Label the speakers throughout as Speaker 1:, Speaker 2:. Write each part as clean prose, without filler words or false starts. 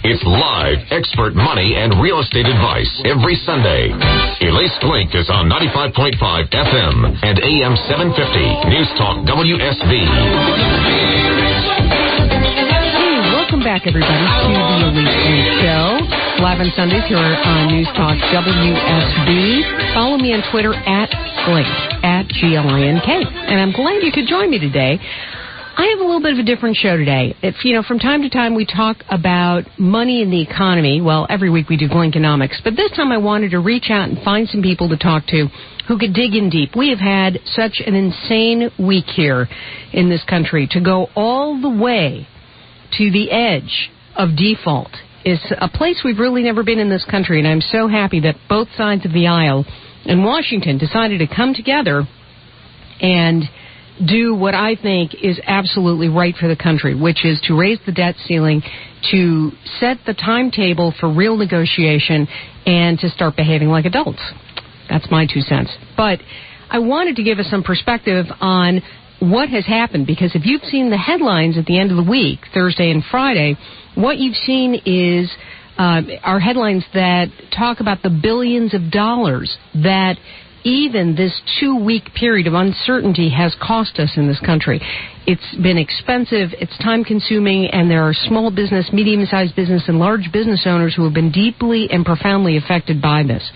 Speaker 1: It's live, expert money and real estate advice every Sunday. Elise Link is on 95.5 FM and AM 750. News Talk WSB.
Speaker 2: Hey, welcome back, everybody, to the Elise Link Show. Live on Sundays here on News Talk WSB. Follow me on Twitter at Glink, at GLINK. And I'm glad you could join me today. I have a little bit of a different show today. From time to time we talk about money in the economy. Well, every week we do Glinkonomics. But this time I wanted to reach out and find some people to talk to who could dig in deep. We have had such an insane week here in this country. To go all the way to the edge of default is a place we've really never been in this country. And I'm so happy that both sides of the aisle in Washington decided to come together and do what I think is absolutely right for the country, which is to raise the debt ceiling, to set the timetable for real negotiation, and to start behaving like adults. That's my 2 cents. But I wanted to give us some perspective on what has happened, because if you've seen the headlines at the end of the week, Thursday and Friday, what you've seen is are headlines that talk about the billions of dollars that even this 2-week period of uncertainty has cost us in this country. It's been expensive, it's time-consuming, and there are small business, medium-sized business, and large business owners who have been deeply and profoundly affected by this.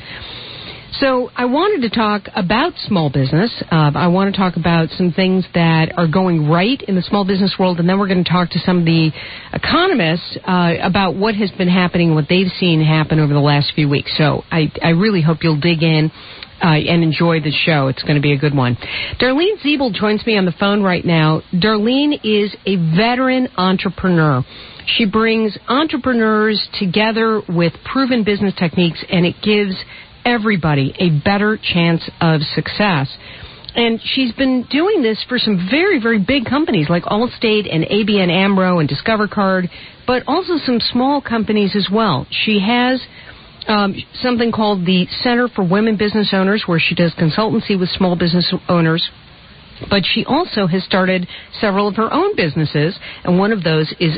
Speaker 2: So I wanted to talk about small business. I want to talk about some things that are going right in the small business world, and then we're going to talk to some of the economists about what has been happening, what they've seen happen over the last few weeks. So I really hope you'll dig in and enjoy the show. It's going to be a good one. Darlene Zeeble joins me on the phone right now. Darlene is a veteran entrepreneur. She brings entrepreneurs together with proven business techniques, and it gives everybody a better chance of success. And she's been doing this for some very, very big companies like Allstate and ABN AMRO and Discover Card, but also some small companies as well. She has something called the Center for Women Business Owners, where she does consultancy with small business owners. But she also has started several of her own businesses, and one of those is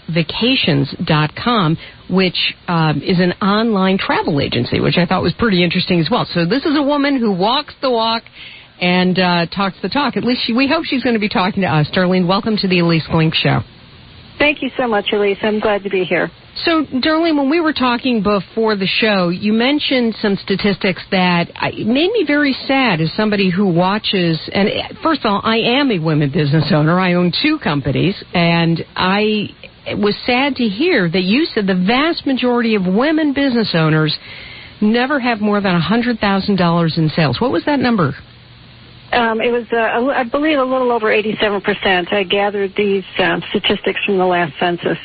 Speaker 2: archvacations.com, which is an online travel agency, which I thought was pretty interesting as well. So this is a woman who walks the walk and talks the talk. At least we hope she's going to be talking to us. Darlene, welcome to the Elise Link Show.
Speaker 3: Thank you so much, Elise. I'm glad to be here.
Speaker 2: So, Darlene, when we were talking before the show, you mentioned some statistics that made me very sad as somebody who watches. And first of all, I am a women business owner. I own 2 companies, and I was sad to hear that you said the vast majority of women business owners never have more than $100,000 in sales. What was that number?
Speaker 3: It was, I believe, a little over 87%. I gathered these statistics from the last census.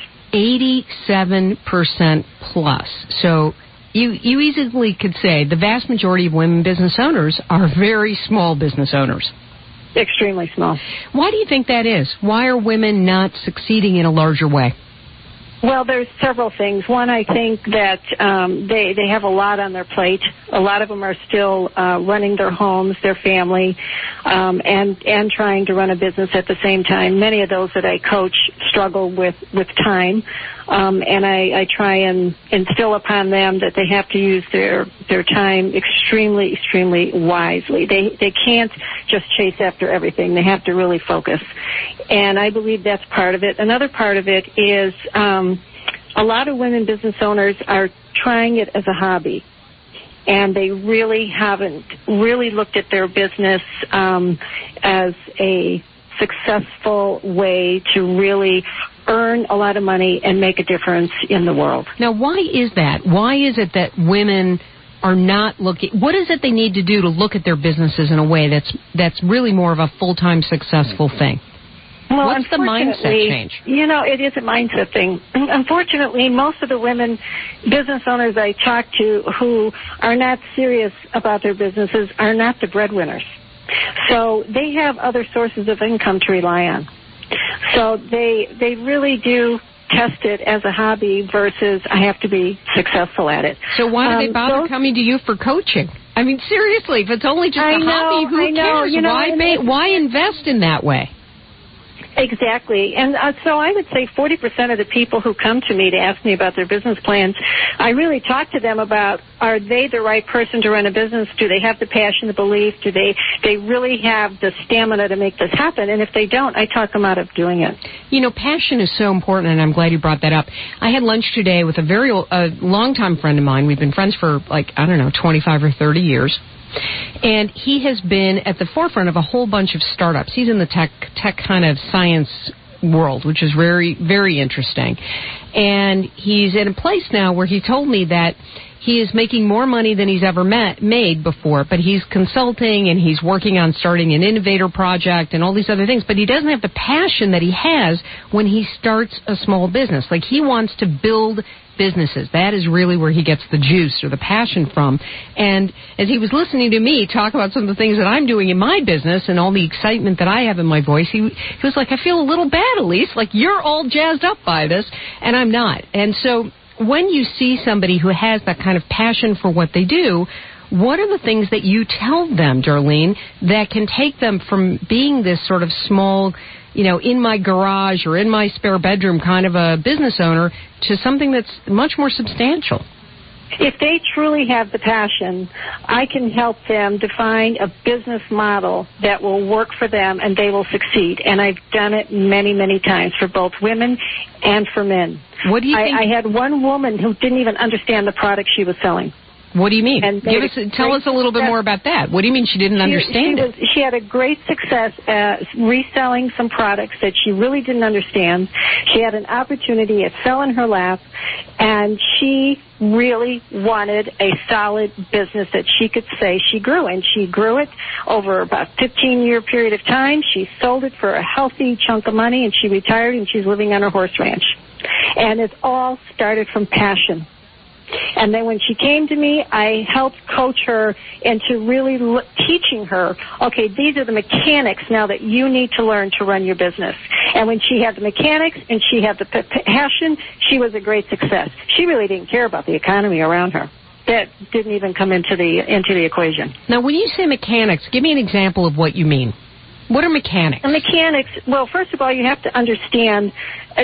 Speaker 3: 87% plus. So you easily could say the vast majority of women business owners are very small business owners. Extremely small.
Speaker 2: Why do you think that is? Why are women not succeeding in a larger way?
Speaker 3: Well, there's several things. One, I think that they have a lot on their plate. A lot of them are still running their homes, their family, and trying to run a business at the same time. Many of those that I coach struggle with time, and I try and instill upon them that they have to use their time extremely, extremely wisely. They can't just chase after everything. They have to really focus. And I believe that's part of it. Another part of it is a lot of women business owners are trying it as a hobby, and they really haven't really looked at their business as a successful way to really earn a lot of money and make a difference in the world.
Speaker 2: Now, why is that? Why is it that women are not looking? What is it they need to do to look at their businesses in a way that's really more of a full-time successful thing?
Speaker 3: Well,
Speaker 2: what's the mindset change?
Speaker 3: You know, it is a mindset thing. Unfortunately, most of the women business owners I talk to who are not serious about their businesses are not the breadwinners. So they have other sources of income to rely on. So they really do test it as a hobby versus I have to be successful at it.
Speaker 2: So why do they bother coming to you for coaching? I mean, seriously, if it's only just a hobby, who cares? Why invest in that way?
Speaker 3: Exactly. And so I would say 40% of the people who come to me to ask me about their business plans, I really talk to them about, are they the right person to run a business? Do they have the passion, the belief? Do they really have the stamina to make this happen? And if they don't, I talk them out of doing it.
Speaker 2: You know, passion is so important, and I'm glad you brought that up. I had lunch today with a longtime friend of mine. We've been friends for, 25 or 30 years. And he has been at the forefront of a whole bunch of startups. He's in the tech kind of science world, which is very, very interesting. And he's in a place now where he told me that he is making more money than he's ever made before, but he's consulting and he's working on starting an innovator project and all these other things, but he doesn't have the passion that he has when he starts a small business. Like, he wants to build businesses. That is really where he gets the juice or the passion from. And as he was listening to me talk about some of the things that I'm doing in my business and all the excitement that I have in my voice, he was like, I feel a little bad, Elise, like you're all jazzed up by this, and I'm not. And so when you see somebody who has that kind of passion for what they do, what are the things that you tell them, Darlene, that can take them from being this sort of small, in my garage or in my spare bedroom kind of a business owner to something that's much more substantial?
Speaker 3: If they truly have the passion, I can help them define a business model that will work for them and they will succeed. And I've done it many, many times for both women and for men.
Speaker 2: What do you think?
Speaker 3: I had one woman who didn't even understand the product she was selling.
Speaker 2: What do you mean? Tell us a little bit more about that. What do you mean she didn't understand it?
Speaker 3: She had a great success reselling some products that she really didn't understand. She had an opportunity. It fell in her lap, and she really wanted a solid business that she could say she grew. And she grew it over about a 15-year period of time. She sold it for a healthy chunk of money, and she retired, and she's living on her horse ranch. And it all started from passion. And then when she came to me, I helped coach her into really teaching her, okay, these are the mechanics now that you need to learn to run your business. And when she had the mechanics and she had the passion, she was a great success. She really didn't care about the economy around her. That didn't even come into the equation.
Speaker 2: Now, when you say mechanics, give me an example of what you mean. What are mechanics?
Speaker 3: The mechanics, well, first of all, you have to understand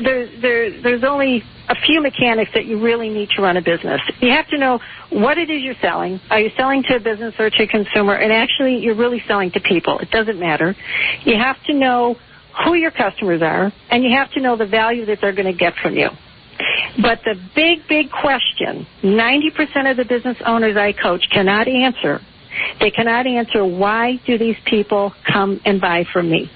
Speaker 3: there's only a few mechanics that you really need to run a business. You have to know what it is you're selling. Are you selling to a business or to a consumer? And actually, you're really selling to people. It doesn't matter. You have to know who your customers are, and you have to know the value that they're going to get from you. But the big, big question, 90% of the business owners I coach cannot answer. They cannot answer, why do these people come and buy from me?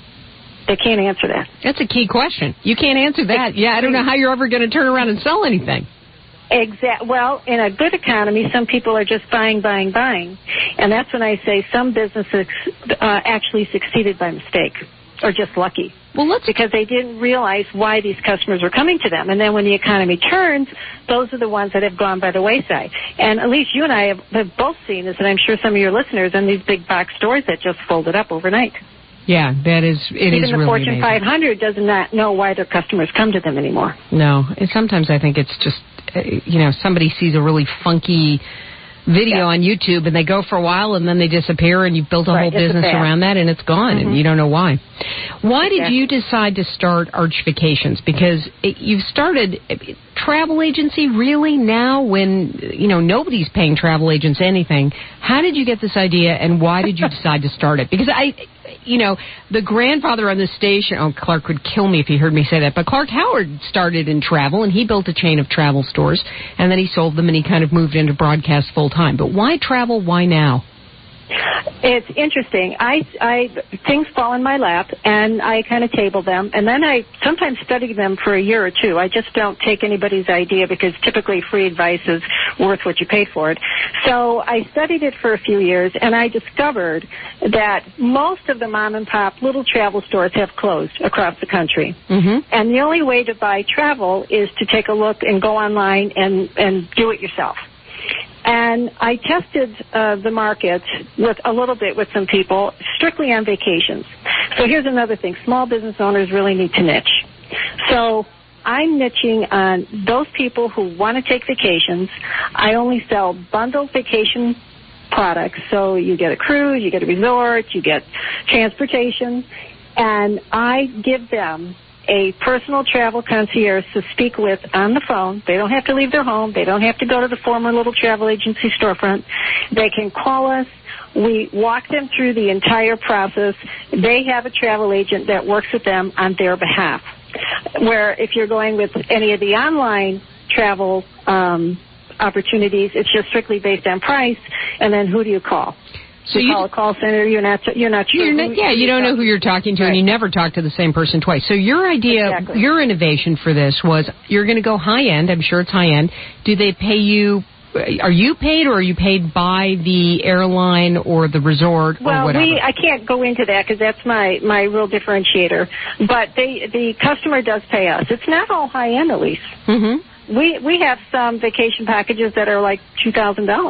Speaker 3: They can't answer that.
Speaker 2: That's a key question. You can't answer that. Yeah, I don't know how you're ever going to turn around and sell anything.
Speaker 3: Well, in a good economy, some people are just buying. And that's when I say some businesses actually succeeded by mistake or just lucky. Because they didn't realize why these customers were coming to them. And then when the economy turns, those are the ones that have gone by the wayside. And at least you and I have both seen this, and I'm sure some of your listeners, in these big box stores that just folded up overnight.
Speaker 2: Yeah, it is really
Speaker 3: Even the Fortune 500 does not know why their customers come to them anymore.
Speaker 2: No, and sometimes I think it's just, somebody sees a really funky video on YouTube and they go for a while and then they disappear, and you've built a whole business around that and it's gone and you don't know why. Why did you decide to start Arch Vacations? Because you've started travel agency really now when, nobody's paying travel agents anything. How did you get this idea and why did you decide to start it? Because the grandfather on the station, Clark would kill me if he heard me say that, but Clark Howard started in travel, and he built a chain of travel stores, and then he sold them, and he kind of moved into broadcast full time. But why travel? Why now?
Speaker 3: It's interesting. Things fall in my lap, and I kind of table them, and then I sometimes study them for a year or two. I just don't take anybody's idea, because typically free advice is worth what you paid for it. So I studied it for a few years, and I discovered that most of the mom-and-pop little travel stores have closed across the country. Mm-hmm. And the only way to buy travel is to take a look and go online and do it yourself. And I tested the market with some people, strictly on vacations. So here's another thing. Small business owners really need to niche. So I'm niching on those people who want to take vacations. I only sell bundled vacation products. So you get a cruise, you get a resort, you get transportation. and I give them a personal travel concierge to speak with on the phone. They don't have to leave their home. They don't have to go to the former little travel agency storefront. They can call us. We walk them through the entire process. They have a travel agent that works with them on their behalf. Where if you're going with any of the online travel opportunities, it's just strictly based on price, and then who do you call? So you call a call center. You're not sure. You
Speaker 2: don't know who you're talking to, right. And you never talk to the same person twice. So your idea,
Speaker 3: exactly.
Speaker 2: Your innovation for this was you're going to go high end. I'm sure it's high end. Do they pay you? Are you paid, or are you paid by the airline or the resort or whatever?
Speaker 3: Well, I can't go into that because that's my real differentiator. But the customer does pay us. It's not all high end, Elise.
Speaker 2: Mm-hmm.
Speaker 3: We have some vacation packages that are like $2,000.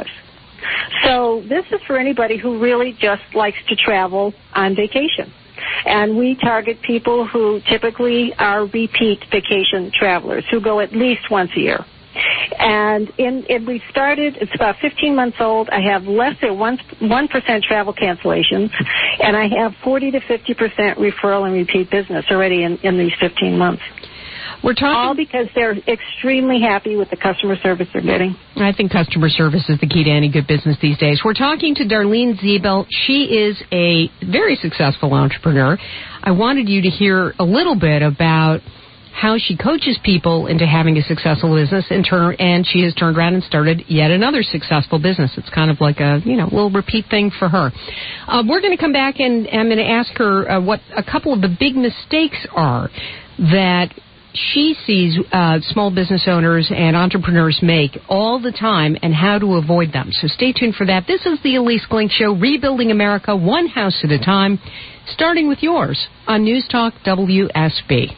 Speaker 3: So this is for anybody who really just likes to travel on vacation. And we target people who typically are repeat vacation travelers who go at least once a year. And we started, it's about 15 months old. I have less than 1% travel cancellations, and I have 40 to 50% referral and repeat business already in these 15 months.
Speaker 2: We're talking
Speaker 3: all because they're extremely happy with the customer service they're getting.
Speaker 2: I think customer service is the key to any good business these days. We're talking to Darlene Ziebell. She is a very successful entrepreneur. I wanted you to hear a little bit about how she coaches people into having a successful business, and she has turned around and started yet another successful business. It's kind of like a little repeat thing for her. We're going to come back and I'm going to ask her what a couple of the big mistakes are that she sees small business owners and entrepreneurs make all the time and how to avoid them. So stay tuned for that. This is the Elise Glink Show, rebuilding America one house at a time, starting with yours on News Talk WSB.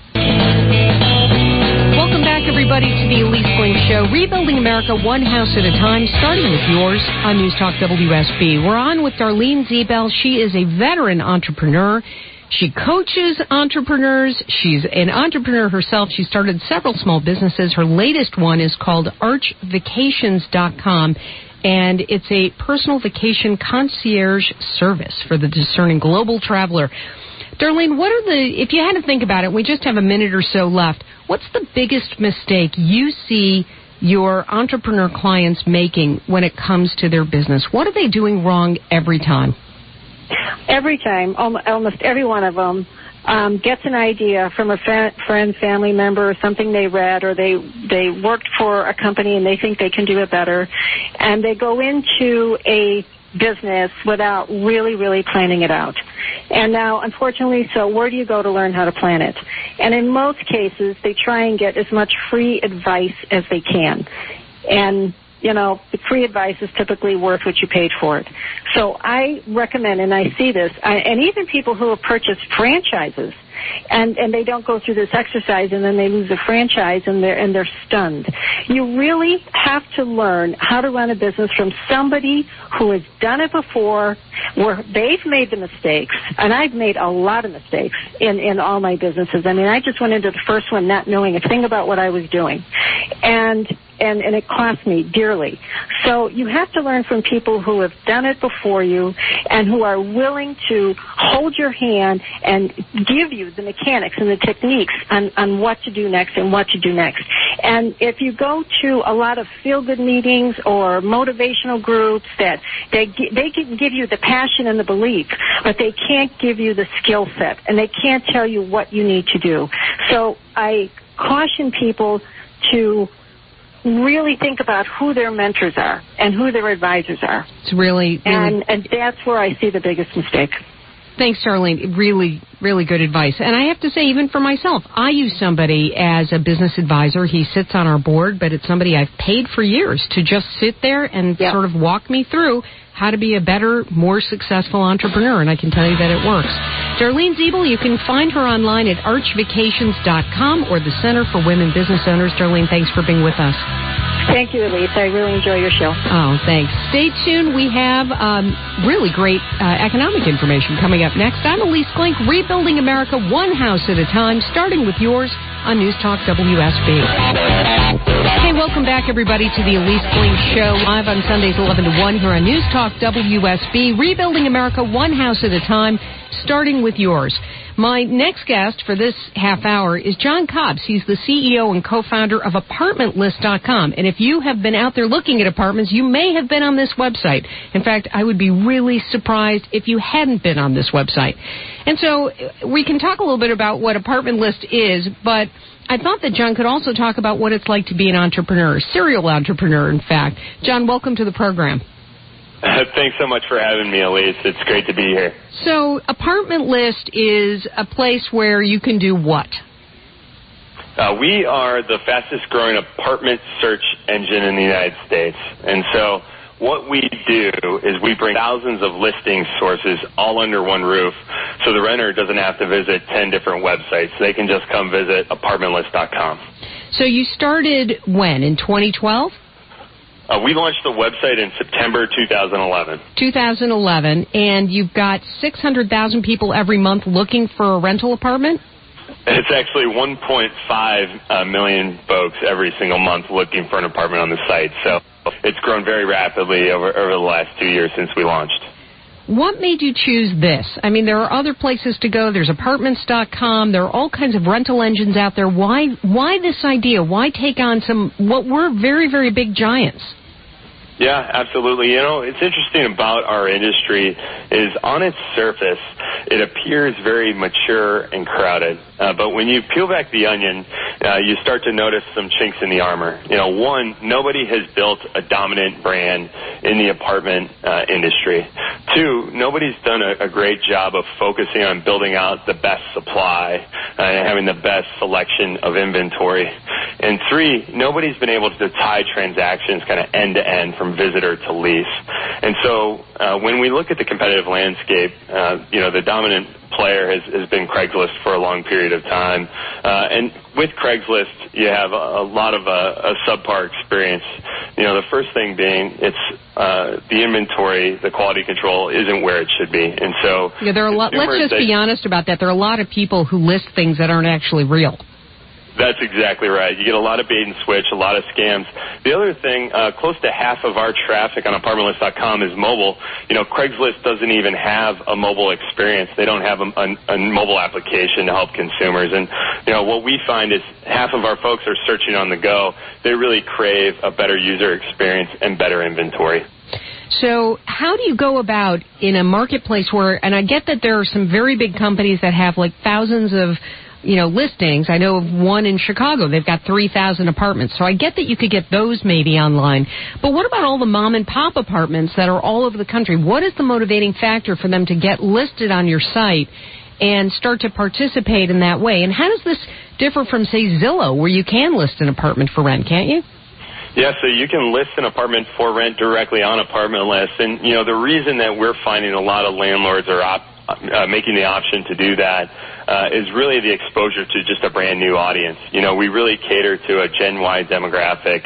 Speaker 2: Welcome back, everybody, to the Elise Glink Show, rebuilding America one house at a time, starting with yours on News Talk WSB. We're on with Darlene Ziebell. She is a veteran entrepreneur. She coaches entrepreneurs. She's an entrepreneur herself. She started several small businesses. Her latest one is called archvacations.com, and it's a personal vacation concierge service for the discerning global traveler. Darlene, if you had to think about it, we just have a minute or so left, what's the biggest mistake you see your entrepreneur clients making when it comes to their business? What are they doing wrong every time?
Speaker 3: Every time, almost every one of them gets an idea from a friend, family member, or something they read, or they worked for a company and they think they can do it better, and they go into a business without really, really planning it out. And now, unfortunately, so where do you go to learn how to plan it? And in most cases, they try and get as much free advice as they can. And the free advice is typically worth what you paid for it. So I recommend, and I see this, and even people who have purchased franchises, and they don't go through this exercise, and then they lose a franchise, and they're stunned. You really have to learn how to run a business from somebody who has done it before, where they've made the mistakes, and I've made a lot of mistakes in all my businesses. I mean, I just went into the first one not knowing a thing about what I was doing, and it cost me dearly. So you have to learn from people who have done it before you and who are willing to hold your hand and give you the mechanics and the techniques on what to do next and what to do next. And if you go to a lot of feel-good meetings or motivational groups, that they can give you the passion and the belief, but they can't give you the skill set, and they can't tell you what you need to do. So I caution people to really think about who their mentors are and who their advisors are.
Speaker 2: It's really
Speaker 3: and that's where I see the biggest mistake.
Speaker 2: Thanks, Darlene. Really, really good advice. And I have to say, even for myself, I use somebody as a business advisor. He sits on our board, but it's somebody I've paid for years to just sit there and sort of walk me through how to be a better, more successful entrepreneur, and I can tell you that it works. Darlene Ziebell, you can find her online at archvacations.com or the Center for Women Business Owners. Darlene, thanks for being with us.
Speaker 3: Thank you, Elise. I really enjoy your show.
Speaker 2: Oh, thanks. Stay tuned. We have really great economic information coming up next. I'm Elise Glink, rebuilding America one house at a time, starting with yours on News Talk WSB. Hey, welcome back, everybody, to the Elise Glink Show, live on Sundays 11 to 1 here on News Talk WSB, rebuilding America one house at a time, starting with yours. My next guest for this half hour is John Cobbs. He's the CEO and co-founder of ApartmentList.com. And if you have been out there looking at apartments, you may have been on this website. In fact, I would be really surprised if you hadn't been on this website. And so we can talk a little bit about what Apartment List is, but I thought that John could also talk about what it's like to be an entrepreneur, a serial entrepreneur, in fact. John, welcome to the program.
Speaker 4: Thanks so much for having me, Elise. It's great to be here.
Speaker 2: So, Apartment List is a place where you can do what?
Speaker 4: We are the fastest growing apartment search engine in the United States. And so what we do is we bring thousands of listing sources all under one roof so the renter doesn't have to visit 10 different websites. They can just come visit ApartmentList.com.
Speaker 2: So you started when, in 2012?
Speaker 4: We launched the website in September 2011. 2011,
Speaker 2: and you've got 600,000 people every month looking for a rental apartment?
Speaker 4: It's actually 1.5 million folks every single month looking for an apartment on the site. So it's grown very rapidly over the last 2 years since we launched.
Speaker 2: What made you choose this? I mean, there are other places to go. There's Apartments.com. There are all kinds of rental engines out there. Why this idea? Why take on what were very, very big giants?
Speaker 4: Yeah, absolutely. You know, it's interesting about our industry is on its surface, it appears very mature and crowded. But when you peel back the onion, you start to notice some chinks in the armor. You know, one, nobody has built a dominant brand in the apartment industry. Two, nobody's done a great job of focusing on building out the best supply and having the best selection of inventory. And three, nobody's been able to tie transactions kind of end to end from visitor to lease. And so when we look at the competitive landscape, the dominant player has been Craigslist for a long period of time. And with Craigslist, you have a lot of a subpar experience. You know, the first thing being it's the inventory, the quality control isn't where it should be. And so
Speaker 2: there are let's just be honest about that. There are a lot of people who list things that aren't actually real.
Speaker 4: That's exactly right. You get a lot of bait and switch, a lot of scams. The other thing, close to half of our traffic on ApartmentList.com is mobile. You know, Craigslist doesn't even have a mobile experience. They don't have a mobile application to help consumers. And, you know, what we find is half of our folks are searching on the go. They really crave a better user experience and better inventory.
Speaker 2: So how do you go about in a marketplace where, and I get that there are some very big companies that have like thousands of listings. I know of one in Chicago. They've got 3,000 apartments. So I get that you could get those maybe online. But what about all the mom-and-pop apartments that are all over the country? What is the motivating factor for them to get listed on your site and start to participate in that way? And how does this differ from, say, Zillow, where you can list an apartment for rent, can't you?
Speaker 4: Yeah, so you can list an apartment for rent directly on Apartment List. And, you know, the reason that we're finding a lot of landlords are making the option to do that is really the exposure to just a brand new audience. You know, we really cater to a Gen Y demographic.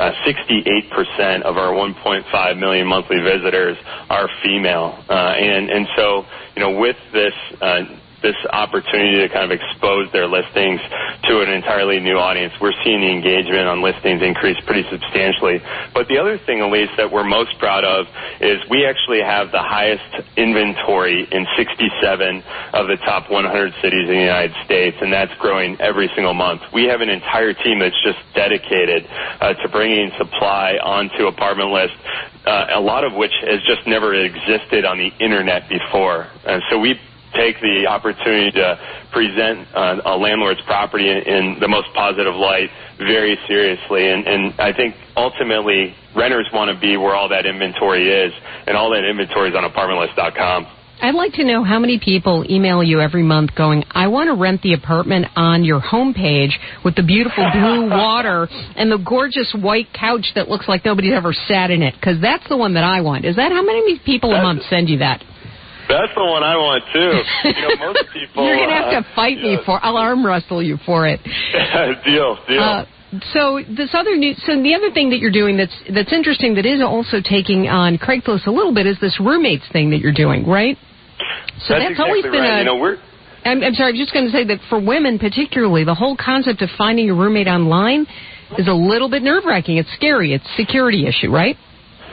Speaker 4: 68% of our 1.5 million monthly visitors are female. And so, you know, with this opportunity to kind of expose their listings to an entirely new audience, we're seeing the engagement on listings increase pretty substantially. But the other thing, Elise, that we're most proud of is we actually have the highest inventory in 67 of the top 100 cities in the United States, and that's growing every single month. We have an entire team that's just dedicated to bringing supply onto Apartment List, a lot of which has just never existed on the Internet before. And so we take the opportunity to present a landlord's property in the most positive light very seriously. And I think ultimately renters want to be where all that inventory is, and all that inventory is on ApartmentList.com.
Speaker 2: I'd like to know how many people email you every month going, I want to rent the apartment on your homepage with the beautiful blue water and the gorgeous white couch that looks like nobody's ever sat in it, because that's the one that I want. Is that how many people a month send you that?
Speaker 4: That's the one I want, too. You know, most people...
Speaker 2: You're going to have to fight me for... I'll arm wrestle you for it.
Speaker 4: Deal.
Speaker 2: So this other so the other thing that you're doing that's interesting that is also taking on Craigslist a little bit is this roommates thing that you're doing, right? So that's
Speaker 4: exactly
Speaker 2: always been
Speaker 4: right.
Speaker 2: I'm sorry, I'm just going to say that for women particularly, the whole concept of finding a roommate online is a little bit nerve-wracking. It's scary. It's a security issue, right?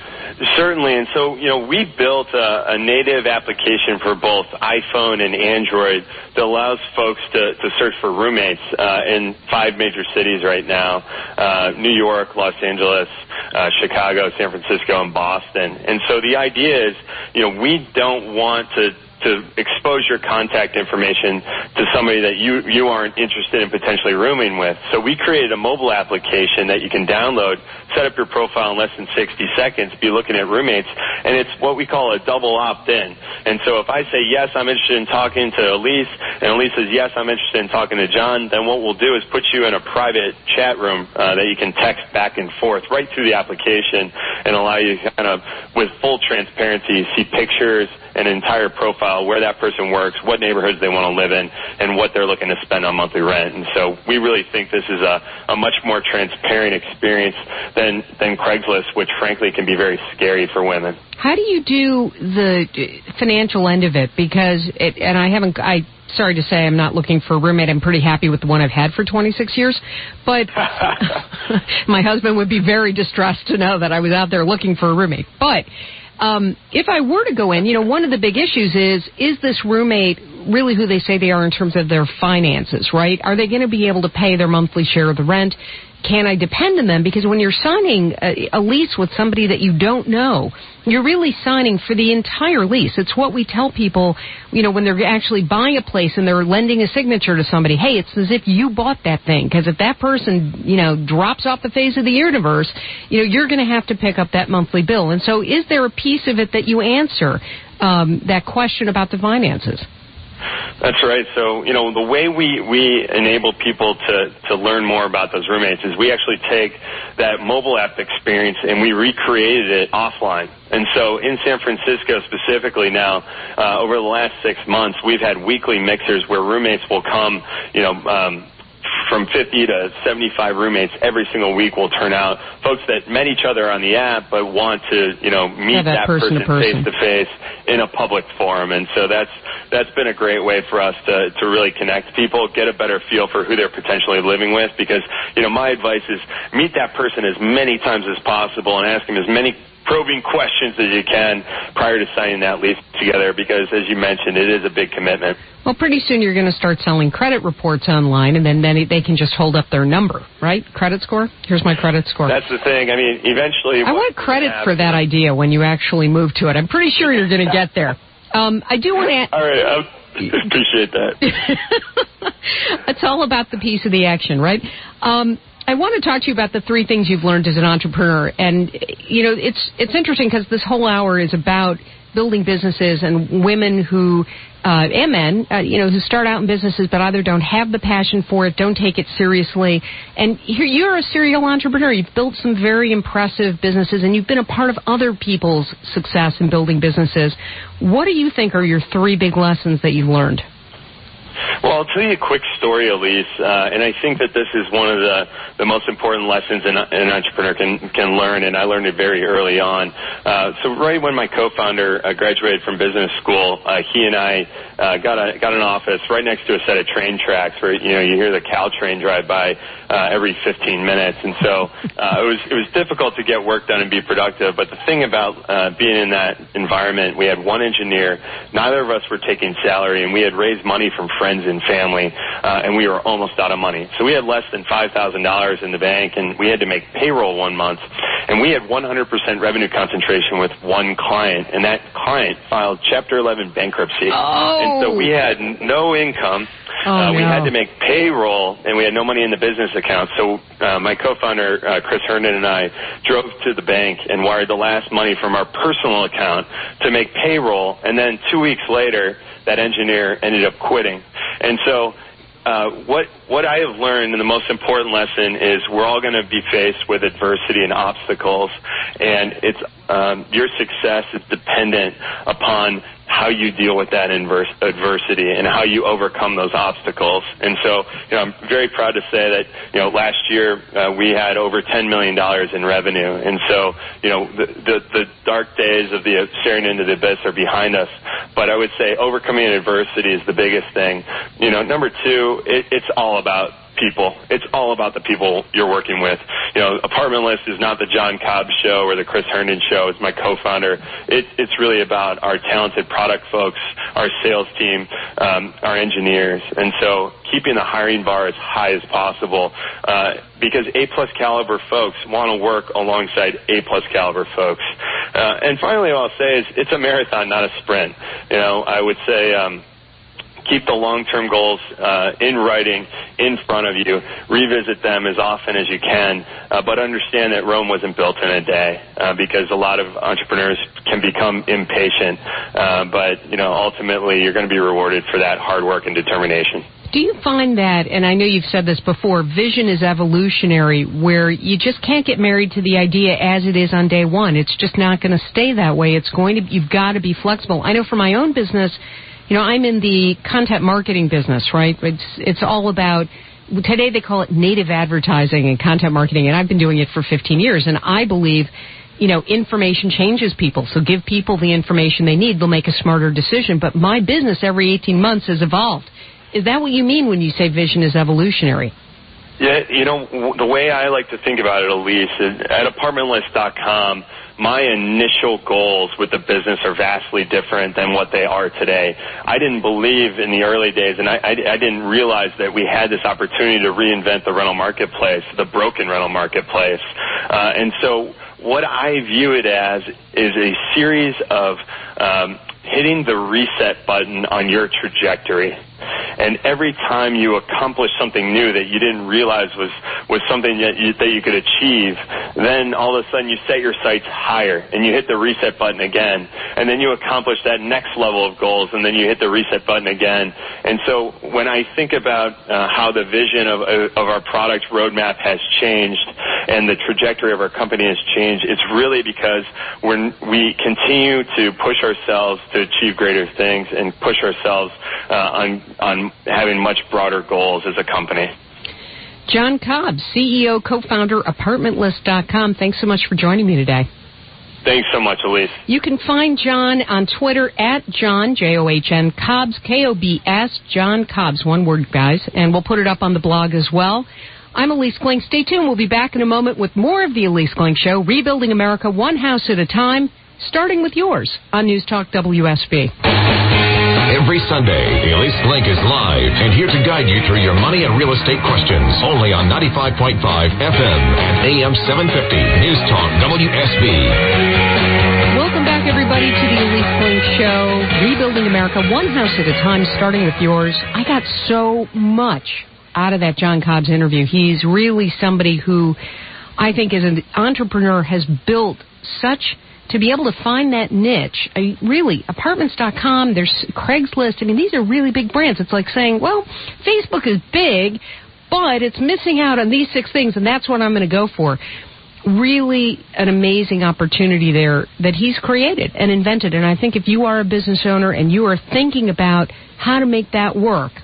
Speaker 4: Certainly, and so, we built a native application for both iPhone and Android that allows folks to search for roommates in 5 major cities right now, New York, Los Angeles, Chicago, San Francisco, and Boston. And so the idea is, we don't want to expose your contact information to somebody that you aren't interested in potentially rooming with. So we created a mobile application that you can download, set up your profile in less than 60 seconds, be looking at roommates, and it's what we call a double opt-in. And so if I say, yes, I'm interested in talking to Elise, and Elise says, yes, I'm interested in talking to John, then what we'll do is put you in a private chat room that you can text back and forth right through the application and allow you to kind of, with full transparency, see pictures, an entire profile, where that person works, what neighborhoods they want to live in, and what they're looking to spend on monthly rent. And so we really think this is a much more transparent experience than Craigslist, which frankly can be very scary for women.
Speaker 2: How do you do the financial end of it? Because sorry to say I'm not looking for a roommate. I'm pretty happy with the one I've had for 26 years. But my husband would be very distressed to know that I was out there looking for a roommate. But if I were to go in, one of the big issues is this roommate really who they say they are in terms of their finances, right? Are they going to be able to pay their monthly share of the rent? Can I depend on them? Because when you're signing a lease with somebody that you don't know, you're really signing for the entire lease. It's what we tell people, when they're actually buying a place and they're lending a signature to somebody. Hey, it's as if you bought that thing. Because if that person, drops off the face of the universe, you're going to have to pick up that monthly bill. And so is there a piece of it that you answer that question about the finances?
Speaker 4: That's right. So, the way we enable people to learn more about those roommates is we actually take that mobile app experience and we recreated it offline. And so in San Francisco specifically now, over the last 6 months, we've had weekly mixers where roommates will come, from 50 to 75 roommates every single week will turn out. Folks that met each other on the app but want to, meet that person face-to-face in a public forum. And so that's been a great way for us to really connect people, get a better feel for who they're potentially living with. Because, my advice is meet that person as many times as possible and ask them as many probing questions as you can prior to signing that lease together, because, as you mentioned, it is a big commitment.
Speaker 2: Well, pretty soon you're going to start selling credit reports online, and then they can just hold up their number, right? Credit score? Here's my credit score.
Speaker 4: That's the thing. I mean, eventually...
Speaker 2: I want credit for that idea when you actually move to it. I'm pretty sure you're going to get there. I do want to...
Speaker 4: All right, I appreciate that.
Speaker 2: It's all about the piece of the action, right? I want to talk to you about the 3 things you've learned as an entrepreneur. And, it's interesting because this whole hour is about building businesses and women who, and men, who start out in businesses but either don't have the passion for it, don't take it seriously. And you're a serial entrepreneur. You've built some very impressive businesses, and you've been a part of other people's success in building businesses. What do you think are your 3 big lessons that you've learned?
Speaker 4: Well, I'll tell you a quick story, Elise, and I think that this is one of the most important lessons an entrepreneur can learn, and I learned it very early on. So right when my co-founder graduated from business school, he and I got an office right next to a set of train tracks where, you hear the Caltrain drive by every 15 minutes, and so it was difficult to get work done and be productive. But the thing about being in that environment, we had one engineer, neither of us were taking salary, and we had raised money from friends and family, and we were almost out of money. So we had less than $5,000 in the bank, and we had to make payroll one month. And we had 100% revenue concentration with one client, and that client filed Chapter 11 bankruptcy.
Speaker 2: Oh.
Speaker 4: And so we had no income. We had to make payroll, and we had no money in the business account. So my co-founder, Chris Herndon, and I drove to the bank and wired the last money from our personal account to make payroll, and then 2 weeks later, that engineer ended up quitting. And so what I have learned, and the most important lesson, is we're all going to be faced with adversity and obstacles, and it's your success is dependent upon how you deal with that adversity and how you overcome those obstacles. And so, I'm very proud to say that, last year we had over $10 million in revenue. And so, the dark days of the staring into the abyss are behind us. But I would say overcoming adversity is the biggest thing. Number 2, it's all about people. It's all about the people you're working with. You know, Apartment List is not the John Cobb show or the Chris Herndon show. It's my co-founder. It's really about our talented product folks, our sales team, our engineers. And so keeping the hiring bar as high as possible because A-plus caliber folks want to work alongside A-plus caliber folks. And finally, what I'll say is it's a marathon, not a sprint. You know, I would say keep the long-term goals in writing in front of you. Revisit them as often as you can, but understand that Rome wasn't built in a day because a lot of entrepreneurs can become impatient. But, you know, ultimately you're going to be rewarded for that hard work and determination.
Speaker 2: Do you find that, and I know you've said this before, vision is evolutionary, where you just can't get married to the idea as it is on day one? It's just not going to stay that way. You've got to be flexible. I know for my own business, you know, I'm in the content marketing business, right? It's all about, today they call it native advertising and content marketing, and I've been doing it for 15 years, and I believe, you know, information changes people. So give people the information they need, they'll make a smarter decision. But my business every 18 months has evolved. Is that what you mean when you say vision is evolutionary?
Speaker 4: Yeah, you know, the way I like to think about it, Elise, is at ApartmentList.com, my initial goals with the business are vastly different than what they are today. I didn't believe in the early days, and I didn't realize that we had this opportunity to reinvent the rental marketplace, the broken rental marketplace. And so what I view it as is a series of hitting the reset button on your trajectory. And every time you accomplish something new that you didn't realize was something that you could achieve, then all of a sudden you set your sights higher and you hit the reset button again. And then you accomplish that next level of goals and then you hit the reset button again. And so when I think about how the vision of our product roadmap has changed and the trajectory of our company has changed, it's really because we continue to push ourselves to achieve greater things and push ourselves on having much broader goals as a company.
Speaker 2: John Cobb, CEO, co-founder, ApartmentList.com. Thanks so much for joining me today.
Speaker 4: Thanks so much, Elise.
Speaker 2: You can find John on Twitter at John, John Cobbs, K-O-B-S, John Cobbs, one word, guys, and we'll put it up on the blog as well. I'm Elise Klink. Stay tuned. We'll be back in a moment with more of the Elise Klink Show, rebuilding America one house at a time, starting with yours on News Talk WSB.
Speaker 1: Every Sunday, Elise Klink is live and here to guide you through your money and real estate questions. Only on 95.5 FM and AM 750 News Talk WSB.
Speaker 2: Welcome back, everybody, to the Elise Klink Show, rebuilding America one house at a time, starting with yours. I got so much out of that John Cobbs interview. He's really somebody who I think as an entrepreneur has built such, to be able to find that niche. Really, Apartments.com, there's Craigslist. I mean, these are really big brands. It's like saying, well, Facebook is big, but it's missing out on these 6 things, and that's what I'm going to go for. Really an amazing opportunity there that he's created and invented. And I think if you are a business owner and you are thinking about how to make that work,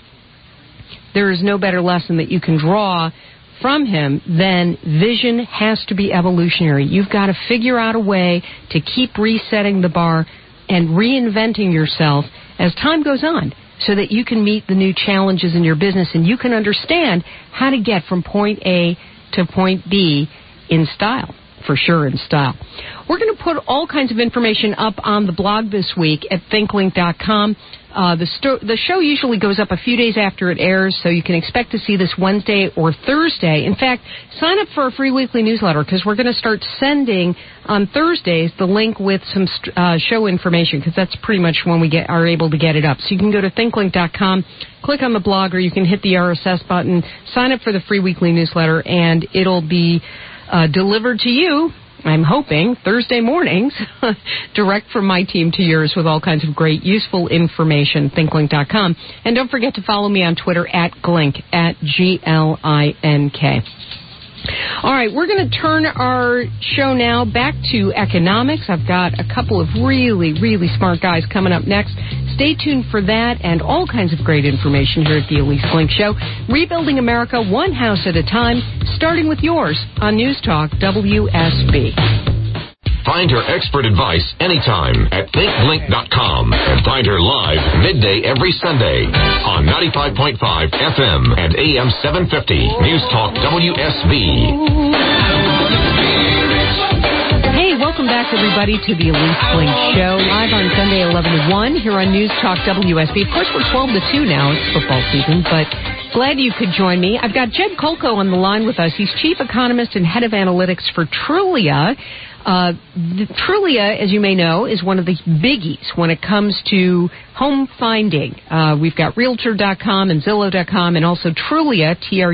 Speaker 2: there is no better lesson that you can draw from him than vision has to be evolutionary. You've got to figure out a way to keep resetting the bar and reinventing yourself as time goes on so that you can meet the new challenges in your business and you can understand how to get from point A to point B in style. For sure, in style. We're going to put all kinds of information up on the blog this week at thinklink.com. The show usually goes up a few days after it airs, so you can expect to see this Wednesday or Thursday. In fact, sign up for a free weekly newsletter because we're going to start sending on Thursdays the link with some show information because that's pretty much when we are able to get it up. So you can go to thinklink.com, click on the blog, or you can hit the RSS button, sign up for the free weekly newsletter, and it'll be delivered to you, I'm hoping, Thursday mornings, direct from my team to yours with all kinds of great, useful information, thinklink.com. And don't forget to follow me on Twitter at Glink, at Glink. All right, we're going to turn our show now back to economics. I've got a couple of really, really smart guys coming up next. Stay tuned for that and all kinds of great information here at the Elise Klink Show. Rebuilding America one house at a time, starting with yours on News Talk WSB.
Speaker 1: Find her expert advice anytime at thinkblink.com and find her live midday every Sunday on 95.5 FM and AM 750 News Talk WSB.
Speaker 2: Hey, welcome back, everybody, to the Elise Blink Show, live on Sunday 11 to 1 here on News Talk WSB. Of course, we're 12 to 2 now. It's football season, but glad you could join me. I've got Jed Kolko on the line with us. He's chief economist and head of analytics for Trulia. Trulia, as you may know, is one of the biggies when it comes to home finding. We've got Realtor.com and Zillow.com and also Trulia,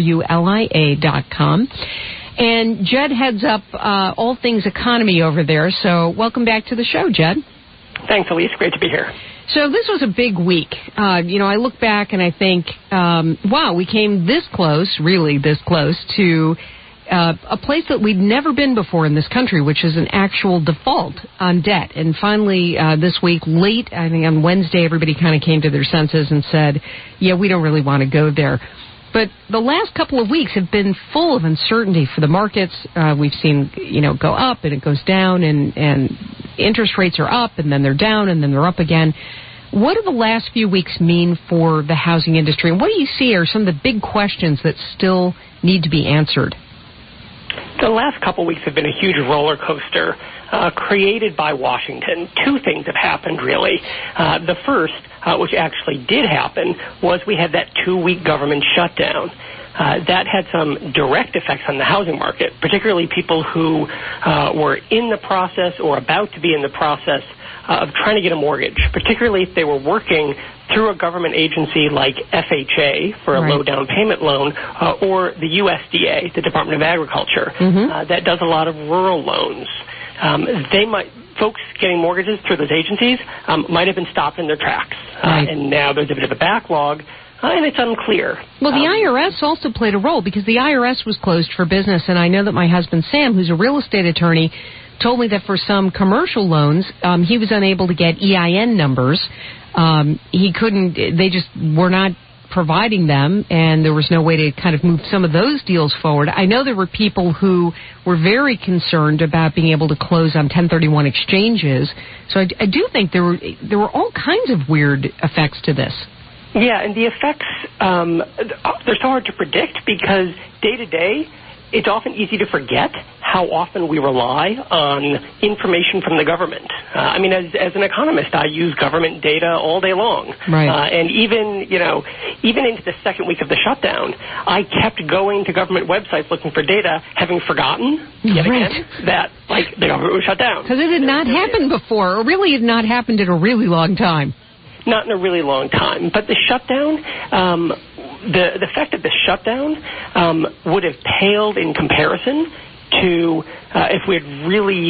Speaker 2: Trulia.com. And Jed heads up all things economy over there. So welcome back to the show, Jed.
Speaker 5: Thanks, Elise. Great to be here.
Speaker 2: So this was a big week. I look back and I think, wow, we came this close, really this close, to a place that we'd never been before in this country, which is an actual default on debt. And finally, this week, late, I think on Wednesday, everybody kind of came to their senses and said, yeah, we don't really want to go there. But the last couple of weeks have been full of uncertainty for the markets. We've seen, go up and it goes down, and interest rates are up and then they're down and then they're up again. What do the last few weeks mean for the housing industry? And what do you see are some of the big questions that still need to be answered?
Speaker 5: The last couple of weeks have been a huge roller coaster created by Washington. Two things have happened, really. The first, which actually did happen, was we had that 2-week government shutdown. That had some direct effects on the housing market, particularly people who were in the process or about to be in the process of trying to get a mortgage, particularly if they were working through a government agency like FHA for a low down payment loan or the USDA, the Department of Agriculture, that does a lot of rural loans. Folks getting mortgages through those agencies might have been stopped in their tracks, and now there's a bit of a backlog. And it's unclear. Well,
Speaker 2: the IRS also played a role because the IRS was closed for business, and I know that my husband Sam, who's a real estate attorney, told me that for some commercial loans, he was unable to get EIN numbers. They just were not providing them, and there was no way to kind of move some of those deals forward. I know there were people who were very concerned about being able to close on 1031 exchanges. So I do think there were all kinds of weird effects to this.
Speaker 5: Yeah, and the effects, they're so hard to predict because day to day, it's often easy to forget how often we rely on information from the government. As an economist, I use government data all day long. And even into the second week of the shutdown, I kept going to government websites looking for data, having forgotten yet again that the government was shut down.
Speaker 2: Because it had not happened before, or really had not happened in a really long time.
Speaker 5: Not in a really long time. But the shutdown, the effect of the shutdown would have paled in comparison to if we had really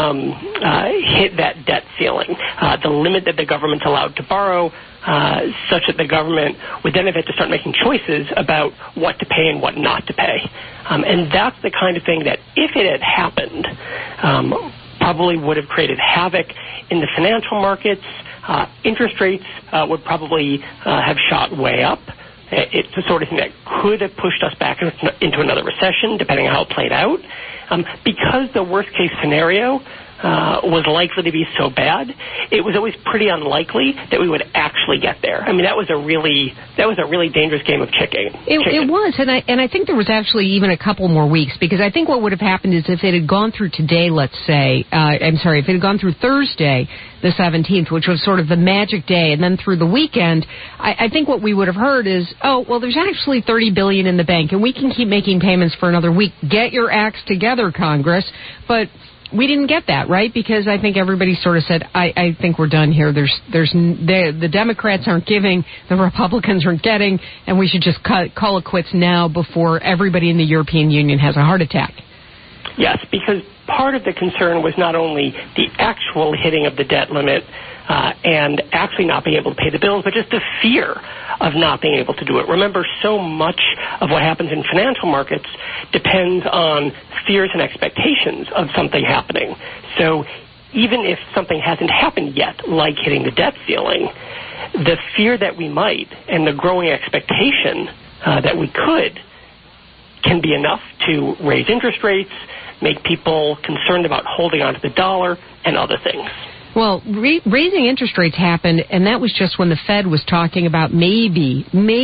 Speaker 5: hit that debt ceiling, the limit that the government's allowed to borrow, such that the government would then have had to start making choices about what to pay and what not to pay. And that's the kind of thing that, if it had happened, probably would have created havoc in the financial markets. Interest rates would probably have shot way up. It's the sort of thing that could have pushed us back into another recession, depending on how it played out. Because the worst-case scenario was likely to be so bad, it was always pretty unlikely that we would actually get there. That was a really dangerous game of chicken.
Speaker 2: It was, and I think there was actually even a couple more weeks, because I think what would have happened is if it had gone through today, let's say, if it had gone through Thursday, the 17th, which was sort of the magic day, and then through the weekend, I think what we would have heard is, there's actually $30 billion in the bank, and we can keep making payments for another week. Get your acts together, Congress. But we didn't get that, right? Because I think everybody sort of said, I think we're done here. The Democrats aren't giving, the Republicans aren't getting, and we should just call it quits now before everybody in the European Union has a heart attack.
Speaker 5: Yes, because part of the concern was not only the actual hitting of the debt limit and actually not being able to pay the bills, but just the fear of not being able to do it. Remember, so much of what happens in financial markets depends on fears and expectations of something happening. So even if something hasn't happened yet, like hitting the debt ceiling, the fear that we might and the growing expectation that we could can be enough to raise interest rates, make people concerned about holding on to the dollar, and other things.
Speaker 2: Well, raising interest rates happened, and that was just when the Fed was talking about maybe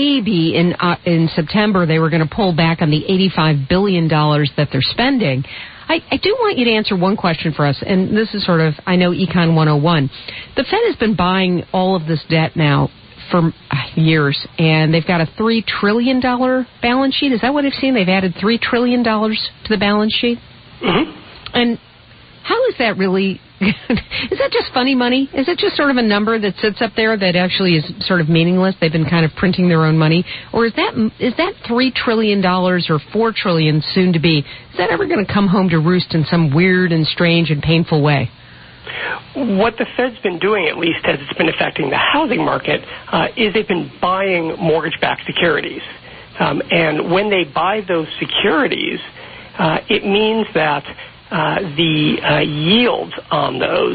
Speaker 2: in September they were going to pull back on the $85 billion that they're spending. I do want you to answer one question for us, and this is sort of, I know, Econ 101. The Fed has been buying all of this debt now for years, and they've got a $3 trillion balance sheet. Is that what I've seen? They've added $3 trillion to the balance sheet?
Speaker 5: Mm-hmm.
Speaker 2: And how is that really... Is that just funny money? Is it just sort of a number that sits up there that actually is sort of meaningless? They've been kind of printing their own money? Or is that $3 trillion or $4 trillion soon to be, is that ever going to come home to roost in some weird and strange and painful way?
Speaker 5: What the Fed's been doing, at least as it's been affecting the housing market, is they've been buying mortgage-backed securities. And when they buy those securities, it means that the yields on those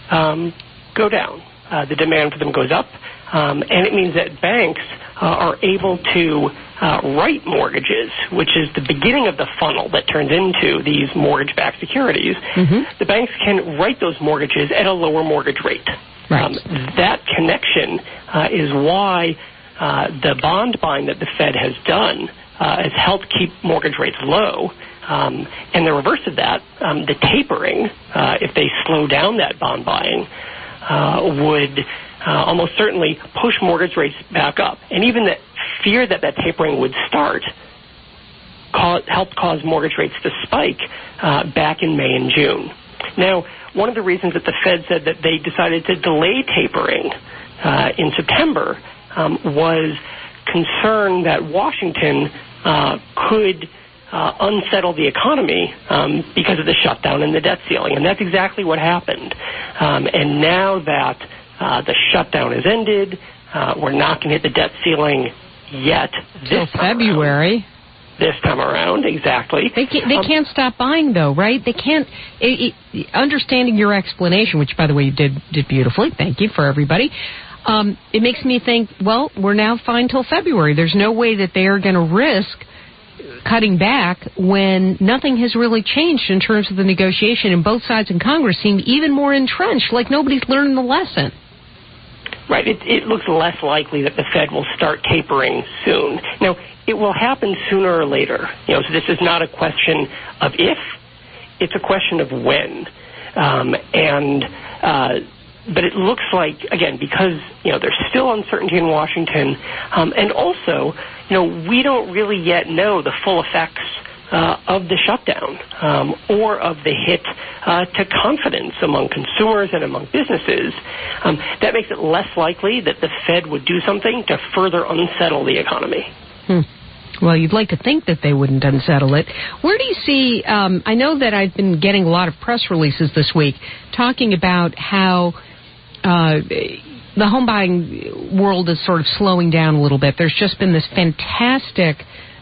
Speaker 5: go down. The demand for them goes up, and it means that banks are able to write mortgages, which is the beginning of the funnel that turns into these mortgage-backed securities. Mm-hmm. The banks can write those mortgages at a lower mortgage rate.
Speaker 2: Right.
Speaker 5: That connection is why the bond buying that the Fed has done has helped keep mortgage rates low. And the reverse of that, the tapering, if they slow down that bond buying, would almost certainly push mortgage rates back up. And even the fear that tapering would start helped cause mortgage rates to spike back in May and June. Now, one of the reasons that the Fed said that they decided to delay tapering in September was concern that Washington could unsettle the economy because of the shutdown and the debt ceiling. And that's exactly what happened. And now that the shutdown has ended, we're not going to hit the debt ceiling yet this
Speaker 2: February.
Speaker 5: This time around, exactly.
Speaker 2: They can't stop buying, though, right? They can't. Understanding your explanation, which, by the way, you did beautifully. Thank you for everybody. It makes me think, well, we're now fine till February. There's no way that they are going to risk cutting back when nothing has really changed in terms of the negotiation, and both sides in Congress seem even more entrenched, like nobody's learned the lesson.
Speaker 5: Right. It looks less likely that the Fed will start tapering soon. Now, it will happen sooner or later. So this is not a question of if, it's a question of when. But it looks like, again, because, there's still uncertainty in Washington, and also, we don't really yet know the full effects of the shutdown or of the hit to confidence among consumers and among businesses. That makes it less likely that the Fed would do something to further unsettle the economy.
Speaker 2: Well, you'd like to think that they wouldn't unsettle it. Where do you see, I know that I've been getting a lot of press releases this week talking about how the home buying world is sort of slowing down a little bit. There's just been this fantastic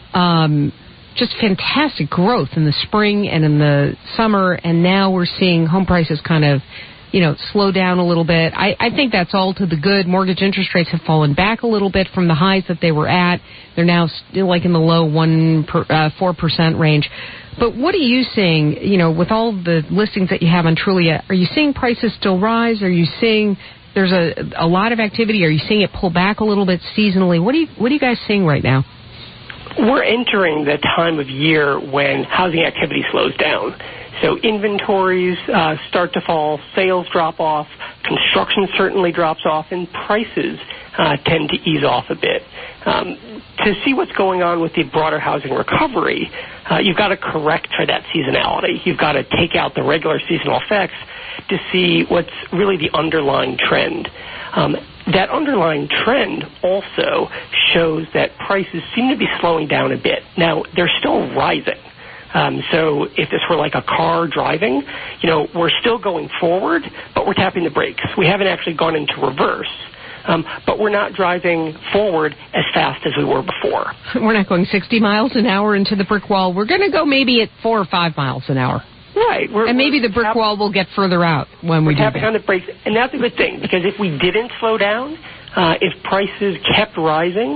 Speaker 2: growth in the spring and in the summer, and now we're seeing home prices kind of, slow down a little bit. I think that's all to the good. Mortgage interest rates have fallen back a little bit from the highs that they were at. They're now still like in the low 4% range. But what are you seeing, with all the listings that you have on Trulia? Are you seeing prices still rise? Are you seeing there's a lot of activity? Are you seeing it pull back a little bit seasonally? What are you guys seeing right now?
Speaker 5: We're entering the time of year when housing activity slows down. So inventories start to fall, sales drop off, construction certainly drops off, and prices tend to ease off a bit. To see what's going on with the broader housing recovery, you've got to correct for that seasonality. You've got to take out the regular seasonal effects to see what's really the underlying trend. That underlying trend also shows that prices seem to be slowing down a bit. Now, they're still rising. So if this were like a car driving, we're still going forward, but we're tapping the brakes. We haven't actually gone into reverse. But we're not driving forward as fast as we were before.
Speaker 2: We're not going 60 miles an hour into the brick wall. We're going to go maybe at 4 or 5 miles an hour.
Speaker 5: Right.
Speaker 2: And maybe the brick wall will get further out when we do that.
Speaker 5: We're tapping on the brakes. And that's a good thing, because if we didn't slow down, if prices kept rising,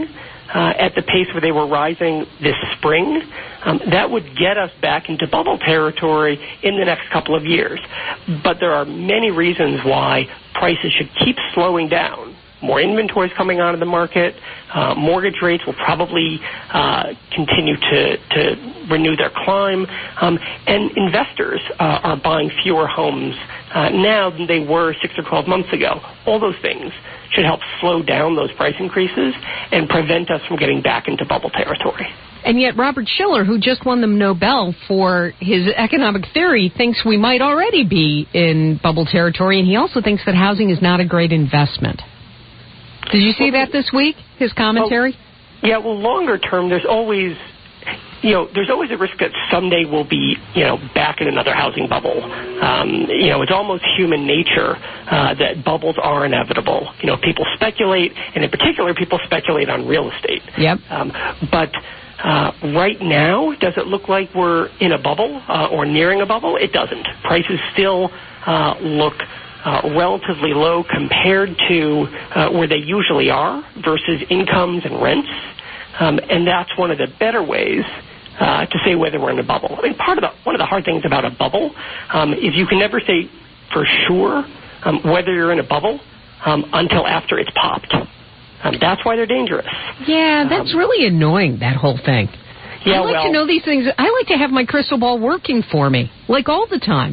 Speaker 5: at the pace where they were rising this spring, that would get us back into bubble territory in the next couple of years. But there are many reasons why prices should keep slowing down. More inventories coming onto the market. Mortgage rates will probably continue to renew their climb. And investors are buying fewer homes now than they were 6 or 12 months ago. All those things should help slow down those price increases and prevent us from getting back into bubble territory.
Speaker 2: And yet Robert Shiller, who just won the Nobel for his economic theory, thinks we might already be in bubble territory, and he also thinks that housing is not a great investment. Did you see that this week, his commentary?
Speaker 5: Well, longer term, there's always a risk that someday we'll be, back in another housing bubble. It's almost human nature that bubbles are inevitable. People speculate, and in particular, people speculate on real estate.
Speaker 2: Yep.
Speaker 5: But right now, does it look like we're in a bubble or nearing a bubble? It doesn't. Prices still look relatively low compared to where they usually are versus incomes and rents. And that's one of the better ways to say whether we're in a bubble. I mean, one of the hard things about a bubble is you can never say for sure whether you're in a bubble until after it's popped. That's why they're dangerous.
Speaker 2: Yeah, that's really annoying, that whole thing.
Speaker 5: Yeah,
Speaker 2: I like to know these things. I like to have my crystal ball working for me, like all the time.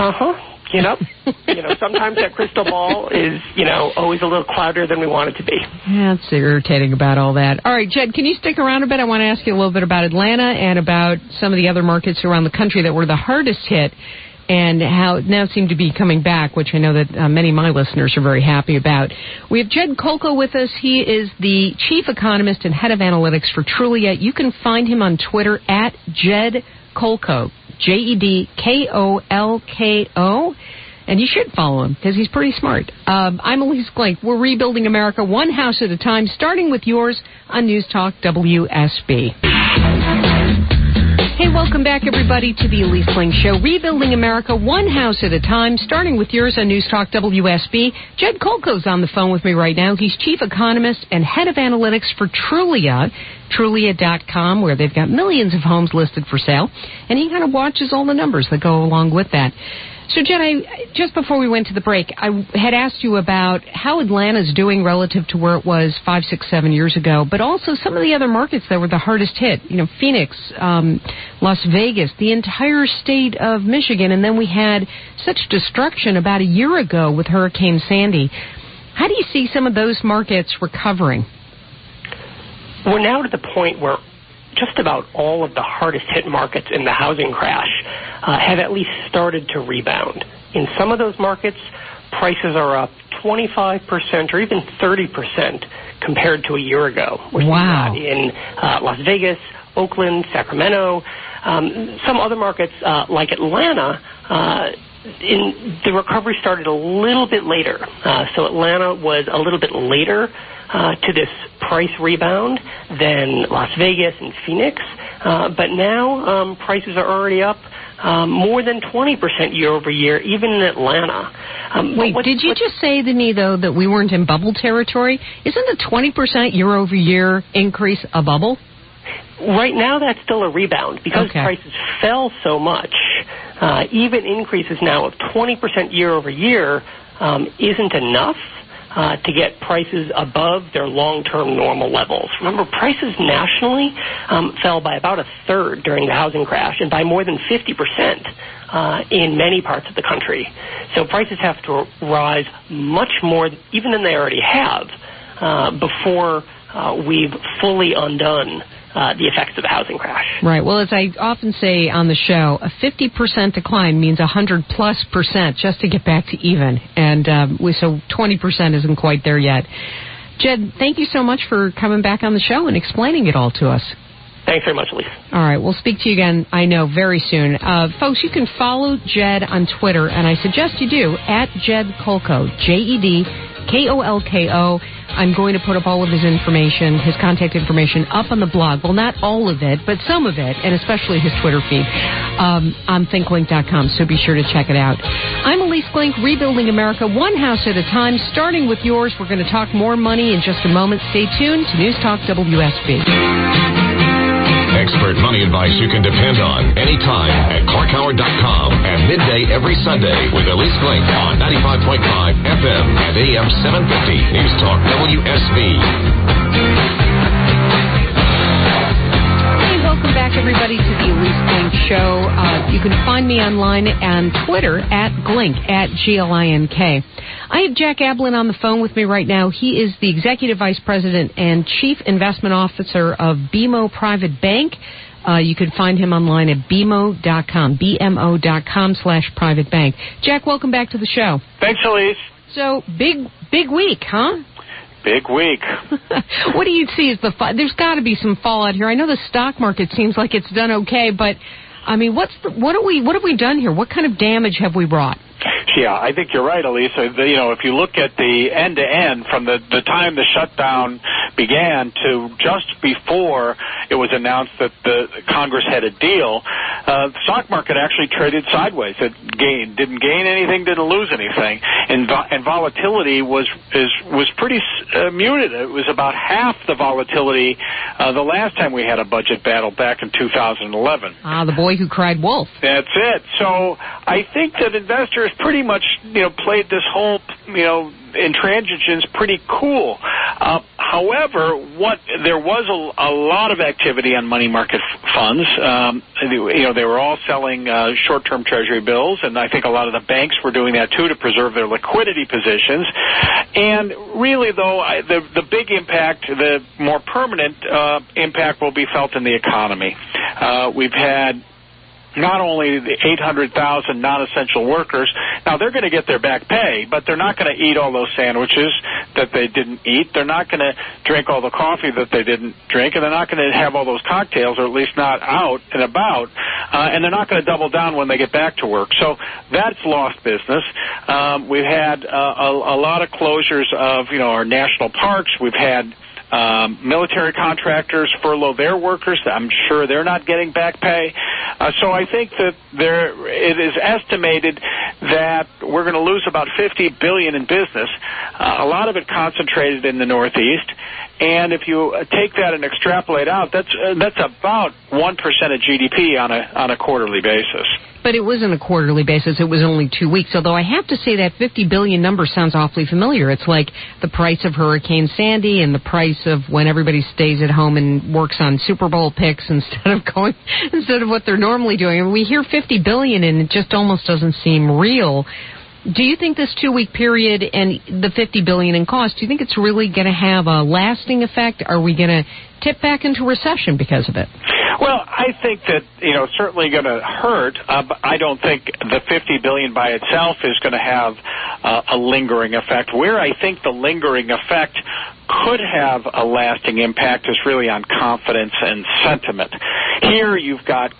Speaker 2: Sometimes that crystal ball is, always a little cloudier than we want it to be. Yeah, it's irritating about all that. All right, Jed, can you stick around a bit? I want to ask you a little bit about Atlanta and about some of the other markets around the country that were the hardest hit and how now seem to be coming back, which I know that many of my listeners are very happy about. We have Jed Kolko with us. He is the chief economist and head of analytics for Trulia. You can find him on Twitter at Jed Kolko, JEDKOLKO. And you should follow him because he's pretty smart. I'm Elise Glink. We're rebuilding America one house at a time, starting with yours on News Talk WSB. Hey, welcome back, everybody, to the Elise Glink Show. Rebuilding America one house at a time, starting with yours on News Talk WSB. Jed Kolko's on the phone with me right now. He's chief economist and head of analytics for Trulia, Trulia.com, where they've got millions of homes listed for sale. And he kind of watches all the numbers that go along with that. So, Jed, just before we went to the break, I had asked you about how Atlanta's doing relative to where it was 5, 6, 7 years ago, but also some of the other markets that were the hardest hit. Phoenix, Las Vegas, the entire state of Michigan, and then we had such destruction about a year ago with Hurricane Sandy. How do you see some of those markets recovering?
Speaker 5: We're now to the point where just about all of the hardest hit markets in the housing crash have at least started to rebound. In some of those markets, prices are up 25% or even 30% compared to a year ago.
Speaker 2: Wow.
Speaker 5: In Las Vegas, Oakland, Sacramento. Some other markets like Atlanta, the recovery started a little bit later. So Atlanta was a little bit later to this price rebound than Las Vegas and Phoenix. But now prices are already up more than 20% year over year, even in Atlanta.
Speaker 2: Wait, did you just say to me, though, that we weren't in bubble territory? Isn't the 20% year over year increase a bubble?
Speaker 5: Right now, that's still a rebound because prices fell so much. Even increases now of 20% year over year isn't enough to get prices above their long-term normal levels. Remember, prices nationally fell by about a third during the housing crash and by more than 50% in many parts of the country. So prices have to rise much more, even than they already have, before we've fully undone the effects of the housing crash.
Speaker 2: Right. Well, as I often say on the show, a 50% decline means 100+% just to get back to even. And so 20% isn't quite there yet. Jed, thank you so much for coming back on the show and explaining it all to us.
Speaker 5: Thanks very much, Elise. All
Speaker 2: right. We'll speak to you again, I know, very soon. Folks, you can follow Jed on Twitter, and I suggest you do, at Jed Kolko, JEDKOLKO. I'm going to put up all of his information, his contact information, up on the blog. Well, not all of it, but some of it, and especially his Twitter feed on thinklink.com, so be sure to check it out. I'm Elise Glink, rebuilding America one house at a time, starting with yours. We're going to talk more money in just a moment. Stay tuned to News Talk WSB.
Speaker 1: Expert money advice you can depend on anytime at ClarkHoward.com and midday every Sunday with Elise Glink on 95.5 FM and AM 750 News Talk WSB.
Speaker 2: Welcome back, everybody, to the Elise Glink Show. You can find me online and Twitter at Glink, at Glink. I have Jack Ablin on the phone with me right now. He is the Executive Vice President and Chief Investment Officer of BMO Private Bank. You can find him online at BMO.com, BMO.com/private bank. Jack, welcome back to the show.
Speaker 6: Thanks, Elise.
Speaker 2: So, big week, huh?
Speaker 6: Big week.
Speaker 2: What do you see as there's got to be some fallout here. I know the stock market seems like it's done okay, but I mean, what have we done here? What kind of damage have we brought?
Speaker 6: Yeah, I think you're right, Elisa. If you look at the end-to-end from the time the shutdown began to just before it was announced that the Congress had a deal, the stock market actually traded sideways. It didn't gain anything, didn't lose anything, and volatility was pretty muted. It was about half the volatility the last time we had a budget battle back in 2011.
Speaker 2: The boy who cried wolf.
Speaker 6: That's it. So I think that investors pretty much, played this whole, intransigence pretty cool. However, there was a lot of activity on money market funds. They were all selling short-term Treasury bills, and I think a lot of the banks were doing that too to preserve their liquidity positions. And really, though, the big impact, the more permanent impact, will be felt in the economy. We've had not only the 800,000 non-essential workers, now they're going to get their back pay, but they're not going to eat all those sandwiches that they didn't eat. They're not going to drink all the coffee that they didn't drink, and they're not going to have all those cocktails, or at least not out and about, and they're not going to double down when they get back to work. So that's lost business. We've had a lot of closures of, our national parks. We've had military contractors furlough their workers. I'm sure they're not getting back pay. So I think that it is estimated that we're going to lose about $50 billion in business, a lot of it concentrated in the Northeast. And if you take that and extrapolate out, that's about 1% of GDP on a quarterly basis.
Speaker 2: But it wasn't a quarterly basis. It was only 2 weeks. Although I have to say that $50 billion number sounds awfully familiar. It's like the price of Hurricane Sandy and the price of when everybody stays at home and works on Super Bowl picks instead of what they're normally doing. And we hear $50 billion and it just almost doesn't seem real. Do you think this 2-week period and the $50 billion in cost, do you think it's really going to have a lasting effect? Are we going to tip back into recession because of it?
Speaker 6: Well, I think that, certainly going to hurt. But I don't think the $50 billion by itself is going to have a lingering effect. Where I think the lingering effect could have a lasting impact is really on confidence and sentiment. Here you've got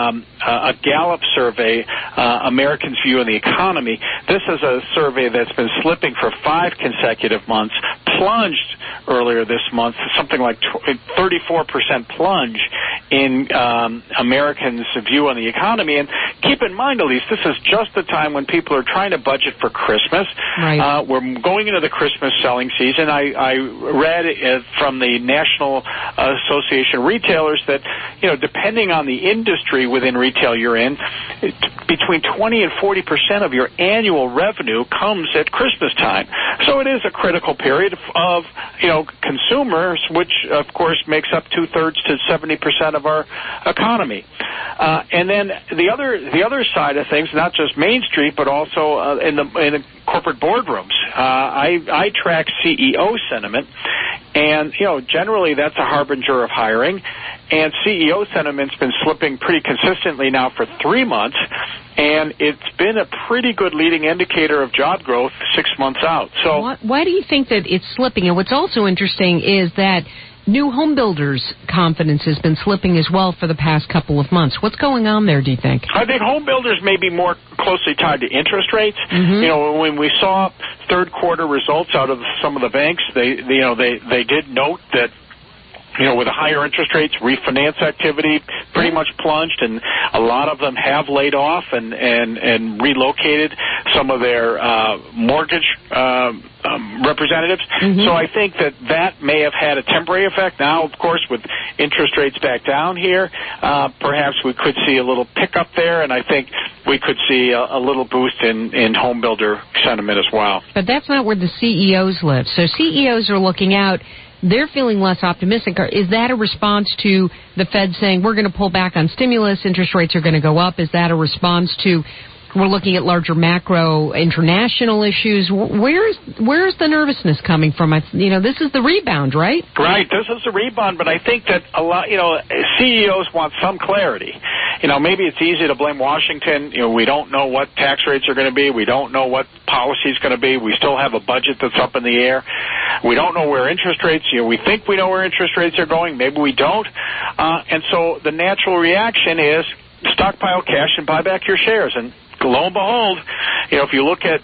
Speaker 6: a Gallup survey, Americans' View of the Economy. This is a survey that's been slipping for 5 consecutive months, plunged earlier this month, something like 34% plunge in Americans' view on the economy. And keep in mind, Elise, this is just the time when people are trying to budget for Christmas.
Speaker 2: Right.
Speaker 6: We're going into the Christmas selling season. I read from the National Association of Retailers that, depending on the industry within retail you're in, between 20 and 40% of your annual revenue comes at Christmas time. So it is a critical period of, consumers, which, of course, makes up 2/3 to 70% of our economy. And then the other side of things, not just Main Street, but also in the corporate boardrooms. I track CEO sentiment, and generally that's a harbinger of hiring. And CEO sentiment's been slipping pretty consistently now for 3 months, and it's been a pretty good leading indicator of job growth 6 months out. So
Speaker 2: why do you think that it's slipping? And what's also interesting is that New home builders' confidence has been slipping as well for the past couple of months. What's going on there, do you think?
Speaker 6: I think home builders may be more closely tied to interest rates.
Speaker 2: Mm-hmm.
Speaker 6: You know, when we saw third quarter results out of some of the banks, they did note that, you know, with the higher interest rates, refinance activity pretty much plunged, and a lot of them have laid off and relocated some of their mortgage representatives.
Speaker 2: Mm-hmm.
Speaker 6: So I think that may have had a temporary effect. Now, of course, with interest rates back down here, perhaps we could see a little pickup there, and I think we could see a little boost in home builder sentiment as well.
Speaker 2: But that's not where the CEOs live. So CEOs are looking out. They're feeling less optimistic. Is that a response to the Fed saying we're going to pull back on stimulus, interest rates are going to go up? Is that a response to we're looking at larger macro international issues? Where's the nervousness coming from? You know, this is the rebound, right?
Speaker 6: Right, this is the rebound, but I think that a lot, you know, CEOs want some clarity. You know, maybe it's easy to blame Washington. You know, we don't know what tax rates are going to be. We don't know what policy is going to be. We still have a budget that's up in the air. We don't know where interest rates, you know, we think we know where interest rates are going. Maybe we don't. And so the natural reaction is stockpile cash and buy back your shares. And lo and behold, you know, if you look at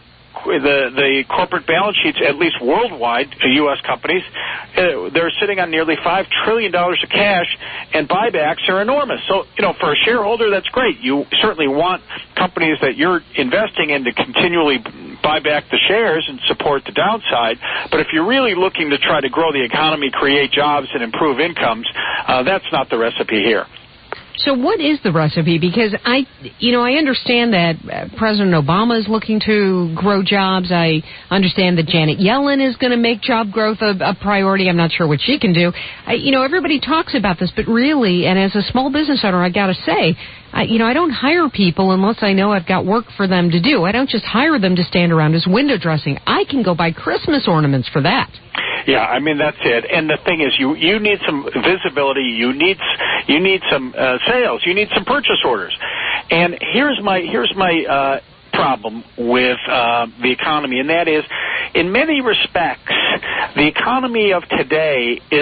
Speaker 6: the corporate balance sheets, at least worldwide, U.S. companies, they're sitting on nearly $5 trillion of cash, and buybacks are enormous. So, you know, for a shareholder, that's great. You certainly want companies that you're investing in to continually buy back the shares and support the downside. But if you're really looking to try to grow the economy, create jobs, and improve incomes, that's not the recipe here.
Speaker 2: So what is the recipe? Because I understand that President Obama is looking to grow jobs. I understand that Janet Yellen is going to make job growth a priority. I'm not sure what she can do. Everybody talks about this, but really, and as a small business owner, I got to say, I don't hire people unless I know I've got work for them to do. I don't just hire them to stand around as window dressing. I can go buy Christmas ornaments for that.
Speaker 6: Yeah, I mean, that's it. And the thing is, you need some visibility. You need some sales. You need some purchase orders. And here's my problem with the economy, and that is, in many respects, the economy of today is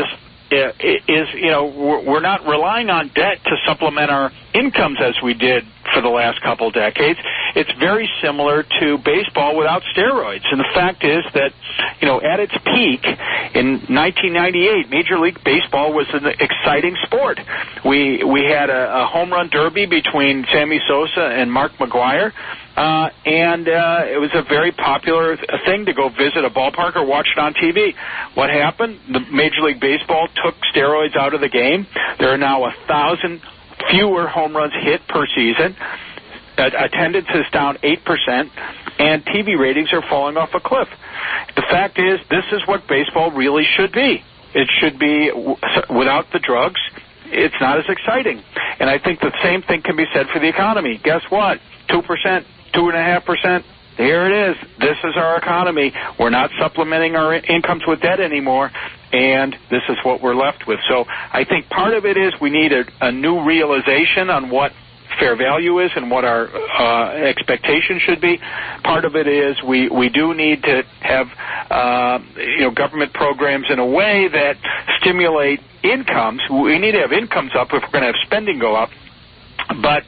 Speaker 6: we're not relying on debt to supplement our incomes as we did for the last couple decades. It's very similar to baseball without steroids. And the fact is that, at its peak in 1998, Major League Baseball was an exciting sport. We had a home run derby between Sammy Sosa and Mark McGwire. And it was a very popular thing to go visit a ballpark or watch it on TV. What happened? The Major League Baseball took steroids out of the game. There are now 1,000 fewer home runs hit per season. Attendance is down 8%, and TV ratings are falling off a cliff. The fact is, this is what baseball really should be. It should be without the drugs. It's not as exciting. And I think the same thing can be said for the economy. Guess what? 2%. 2.5%. Here it is. This is our economy. We're not supplementing our incomes with debt anymore, and this is what we're left with. So I think part of it is we need a new realization on what fair value is and what our expectation should be. Part of it is we do need to have government programs in a way that stimulate incomes. We need to have incomes up if we're going to have spending go up. But,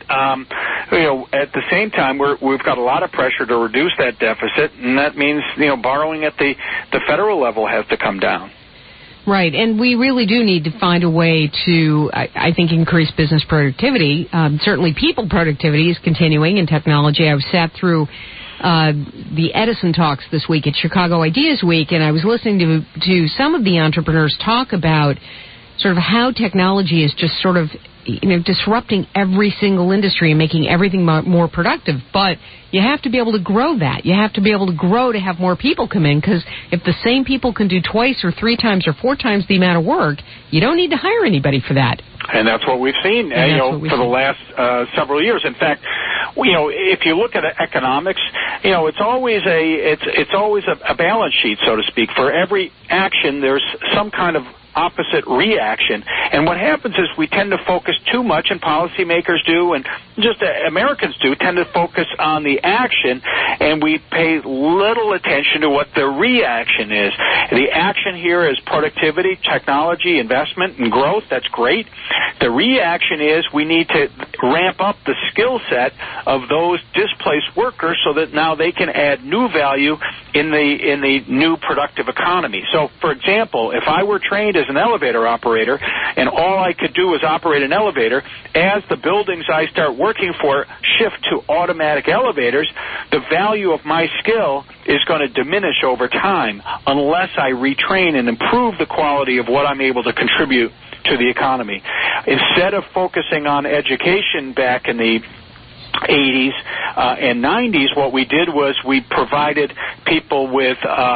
Speaker 6: at the same time, we've got a lot of pressure to reduce that deficit, and that means, borrowing at the federal level has to come down.
Speaker 2: Right, and we really do need to find a way to, I think, increase business productivity. Certainly people productivity is continuing in technology. I sat through the Edison talks this week at Chicago Ideas Week, and I was listening to some of the entrepreneurs talk about sort of how technology is just sort of disrupting every single industry and making everything more productive. But you have to be able to grow that. You have to be able to grow to have more people come in, because if the same people can do twice or three times or four times the amount of work, you don't need to hire anybody for that.
Speaker 6: And that's what we've seen, for the last several years. In fact, if you look at economics, it's always a balance sheet, so to speak. For every action, there's some kind of opposite reaction. And what happens is we tend to focus too much, and policymakers do, and just Americans do, tend to focus on the action, and we pay little attention to what the reaction is. The action here is productivity, technology, investment, and growth. That's great. The reaction is we need to ramp up the skill set of those displaced workers so that now they can add new value in the new productive economy. So, for example, if I were trained as an elevator operator and all I could do was operate an elevator, as the buildings I start working for shift to automatic elevators, the value of my skill is going to diminish over time unless I retrain and improve the quality of what I'm able to contribute to the economy. Instead of focusing on education back in the 80s and 90s, what we did was we provided people with,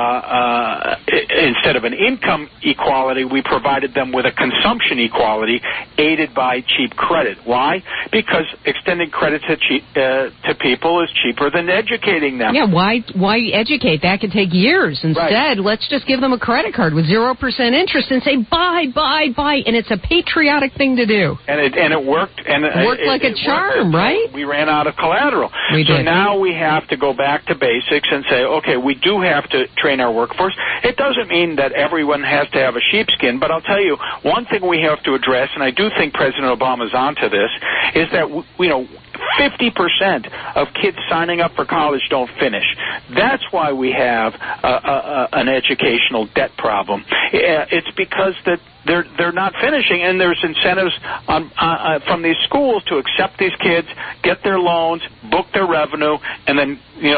Speaker 6: instead of an income equality, we provided them with a consumption equality aided by cheap credit. Why? Because extending credit to people is cheaper than educating them.
Speaker 2: Yeah, why educate? That could take years. Instead, let's just give them a credit card with 0% interest and say, buy. And it's a patriotic thing to do.
Speaker 6: And it worked. And
Speaker 2: it worked like a charm, right?
Speaker 6: We ran out of collateral.
Speaker 2: So
Speaker 6: now we have to go back to basics and say, okay, we do have to train our workforce. It doesn't mean that everyone has to have a sheepskin, but I'll tell you, one thing we have to address, and I do think President Obama's onto this, is that, 50% of kids signing up for college don't finish. That's why we have an educational debt problem. It's because that they're not finishing, and there's incentives from these schools to accept these kids, get their loans, book their revenue, and then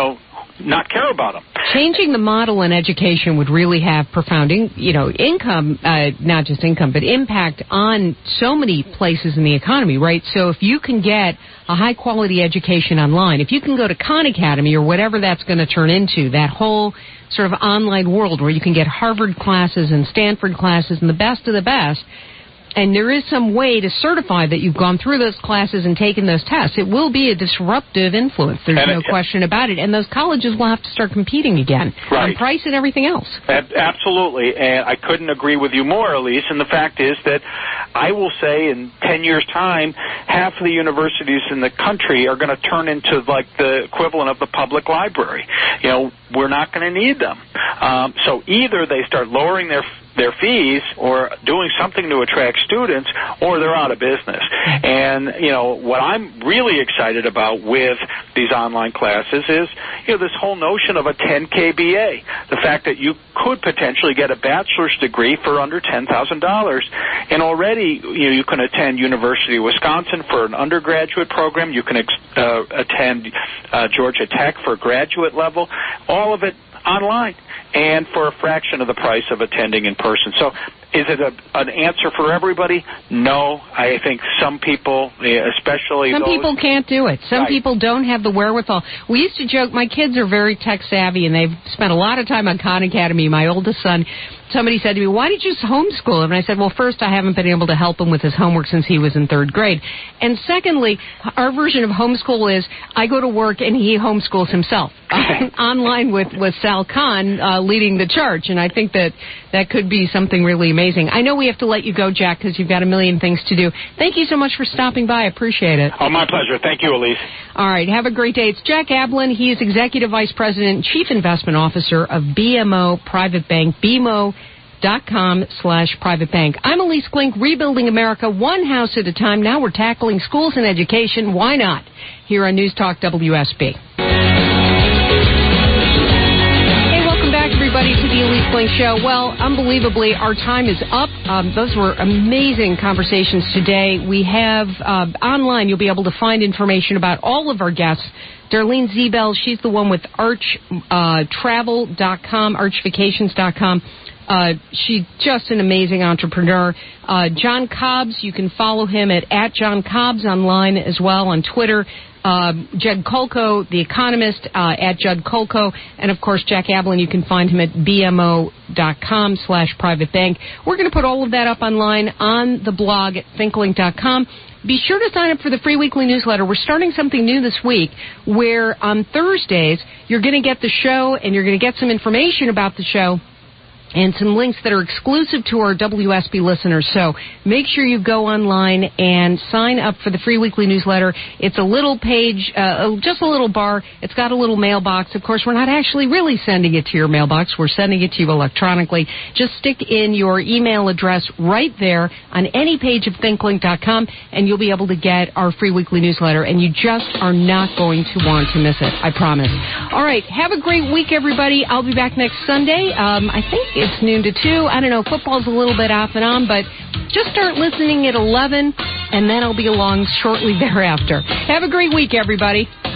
Speaker 6: not care about them.
Speaker 2: Changing the model in education would really have profound, income, not just income, but impact on so many places in the economy, right? So if you can get a high-quality education online, if you can go to Khan Academy or whatever that's going to turn into, that whole sort of online world where you can get Harvard classes and Stanford classes and the best of the best, and there is some way to certify that you've gone through those classes and taken those tests, it will be a disruptive influence. There's no question about it. And those colleges will have to start competing again on price and everything else.
Speaker 6: Absolutely. And I couldn't agree with you more, Elise. And the fact is that I will say in 10 years' time, half of the universities in the country are going to turn into like the equivalent of the public library. We're not going to need them. So either they start lowering their fees or doing something to attract students, or they're out of business. And, what I'm really excited about with these online classes is, this whole notion of a 10 KBA, the fact that you could potentially get a bachelor's degree for under $10,000. And already, you can attend University of Wisconsin for an undergraduate program. You can attend Georgia Tech for graduate level, all of it online, and for a fraction of the price of attending in person. So is it an answer for everybody? No. I think some people, especially
Speaker 2: some people can't do it. Some people don't have the wherewithal. We used to joke, my kids are very tech savvy, and they've spent a lot of time on Khan Academy. My oldest son, somebody said to me, why did you homeschool him? And I said, well, first, I haven't been able to help him with his homework since he was in third grade. And secondly, our version of homeschool is I go to work and he homeschools himself online with Sal Khan leading the charge. And I think that could be something really amazing. I know we have to let you go, Jack, because you've got a million things to do. Thank you so much for stopping by. I appreciate it.
Speaker 6: Oh, my pleasure. Thank you, Elise.
Speaker 2: All right. Have a great day. It's Jack Ablin. He is Executive Vice President and Chief Investment Officer of BMO Private Bank, BMO.com/private bank. I'm Elise Glink, rebuilding America one house at a time. Now we're tackling schools and education. Why not? Here on News Talk WSB. Everybody to the Elise Glink Show. Well, unbelievably, our time is up. Those were amazing conversations today. We have online, you'll be able to find information about all of our guests. Darlene Zebel, she's the one with archtravel.com, archvacations.com. She's just an amazing entrepreneur. John Cobbs, you can follow him at John Cobbs online as well on Twitter. Judd Kolko, the economist, at Judd Kolko. And, of course, Jack Ablin, you can find him at bmo.com/private bank. We're going to put all of that up online on the blog at thinklink.com. Be sure to sign up for the free weekly newsletter. We're starting something new this week where on Thursdays you're going to get the show and you're going to get some information about the show and some links that are exclusive to our WSB listeners. So make sure you go online and sign up for the free weekly newsletter. It's a little page, just a little bar. It's got a little mailbox. Of course, we're not actually really sending it to your mailbox. We're sending it to you electronically. Just stick in your email address right there on any page of thinklink.com, and you'll be able to get our free weekly newsletter, and you just are not going to want to miss it. I promise. All right. Have a great week, everybody. I'll be back next Sunday. I think it's noon to 2. I don't know. Football's a little bit off and on, but just start listening at 11, and then I'll be along shortly thereafter. Have a great week, everybody.